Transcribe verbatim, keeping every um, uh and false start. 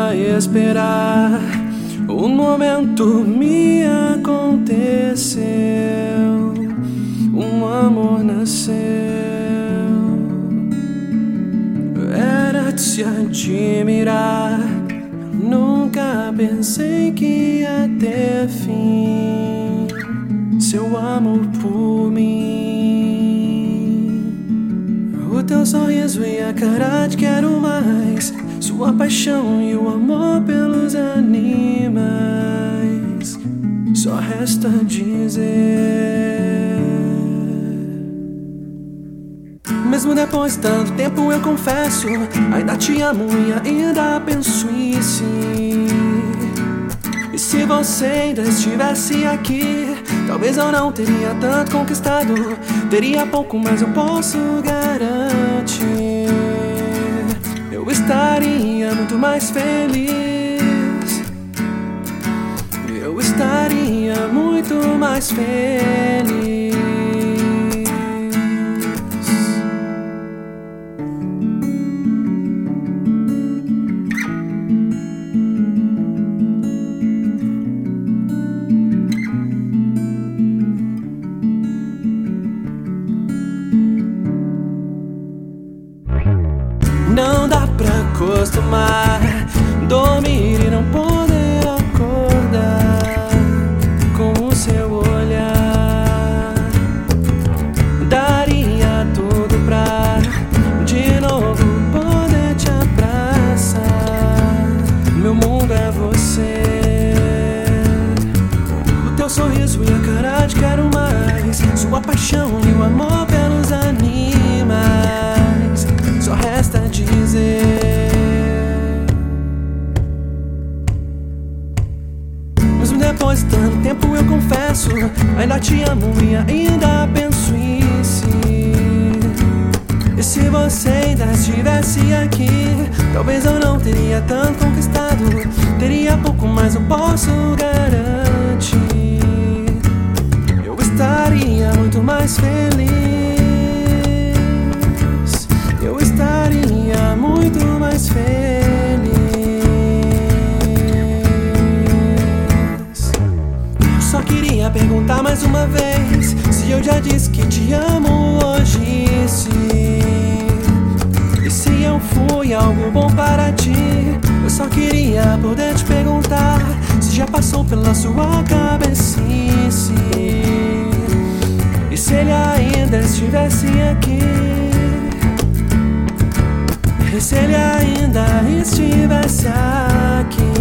a esperar. Um momento me aconteceu, um amor nasceu. Era de se admirar, nunca pensei que ia ter fim. Seu amor por mim, o teu sorriso e a cara de quero mais, sua paixão e o amor pelos animais. Só resta dizer, mesmo depois de tanto tempo eu confesso, ainda te amo e ainda penso em si. E se você ainda estivesse aqui, talvez eu não teria tanto conquistado. Teria pouco, mas eu posso garantir, eu estaria muito mais feliz. Eu estaria muito mais feliz. Não dá pra acostumar, dormir e não poder acordar com o seu olhar. Daria tudo pra de novo poder te abraçar. Meu mundo é você, o teu sorriso e a cara de quero mais, sua paixão e o amor pelos animais. Só resta dizer, mesmo depois de tanto tempo eu confesso, ainda te amo e ainda penso em si. E se você ainda estivesse aqui, talvez eu não teria tanto conquistado. Teria pouco, mas eu posso garantir, eu estaria muito mais feliz. Eu estaria muito mais feliz. Eu só queria perguntar mais uma vez se eu já disse que te amo hoje, sim. E se eu fui algo bom para ti. Eu só queria poder te perguntar se já passou pela sua cabeça, e se ele ainda estivesse aqui. E se ele ainda estivesse aqui.